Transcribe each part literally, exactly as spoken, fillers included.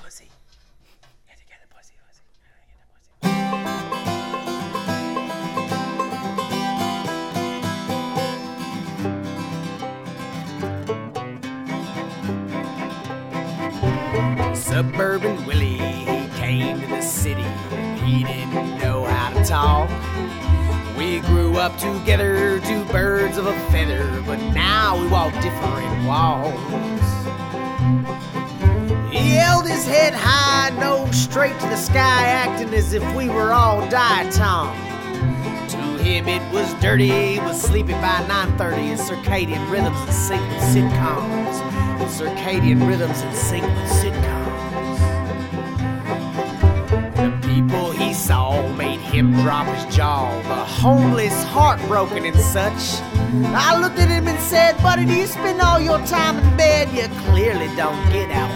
pussy. Get it, get it, pussy, pussy. Get it, pussy. Suburban Willie, he came to the city. He didn't know how to talk. We grew up together, two birds of a feather, but now we walk different walks. He held his head high, nose straight to the sky, acting as if we were all diatom. To him it was dirty, he was sleeping by nine thirty, his circadian rhythms in sync with sitcoms. His circadian rhythms in sync with sitcoms. The people he saw made him drop his jaw, the homeless, heartbroken and such. I looked at him and said, buddy, do you spend all your time in bed? You clearly don't get out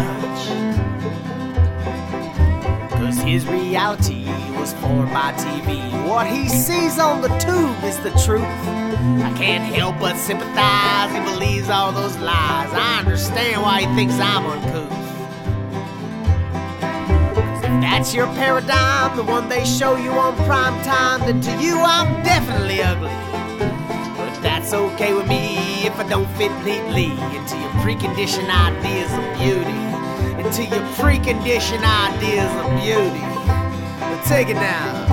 much. Cause his reality was formed by T V. What he sees on the tube is the truth. I can't help but sympathize. He believes all those lies. I understand why he thinks I'm uncouth. That's your paradigm, the one they show you on prime time, then to you I'm definitely ugly. But that's okay with me if I don't fit neatly into your preconditioned ideas of beauty. Into your preconditioned ideas of beauty. But take it now.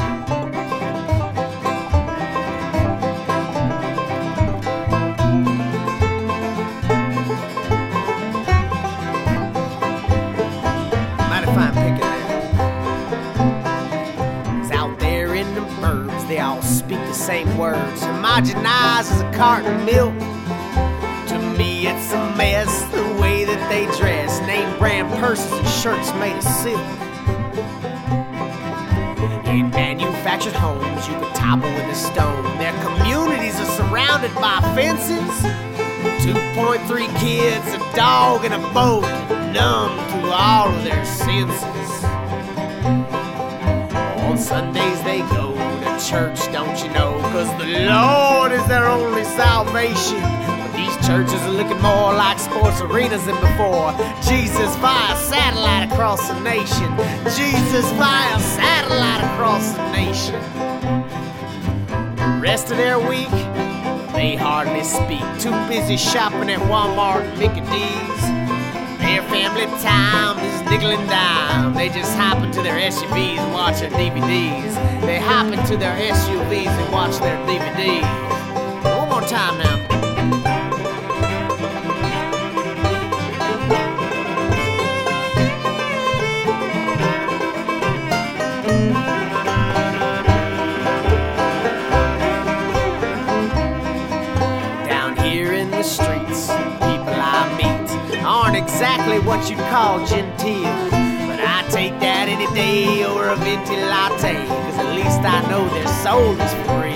They all speak the same words, homogenized as a carton of milk. To me it's a mess, the way that they dress, name brand purses and shirts made of silk. In manufactured homes you could topple with a stone. Their communities are surrounded by fences. two point three kids, a dog and a boat, numb to all of their senses. On Sundays they go church, don't you know? Cause the Lord is their only salvation. But these churches are looking more like sports arenas than before. Jesus via satellite across the nation. Jesus via satellite across the nation. The rest of their week, they hardly speak. Too busy shopping at Walmart and Mickey D's. Their family time is nickel and dime. They just hop into their S U Vs and watch their D V Ds. They hop into their S U Vs and watch their D V Ds. One more time now. Down here in the streets, people I meet aren't exactly what you'd call genteel, but I take that any day over a venti latte, cause at least I know their soul is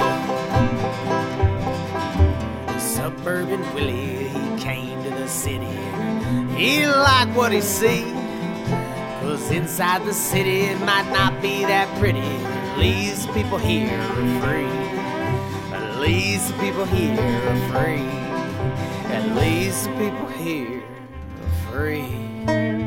free. Suburban Willie, he came to the city. He didn't like what he see, cause inside the city it might not be that pretty. At least people here are free. At least people here are free. At least people here free.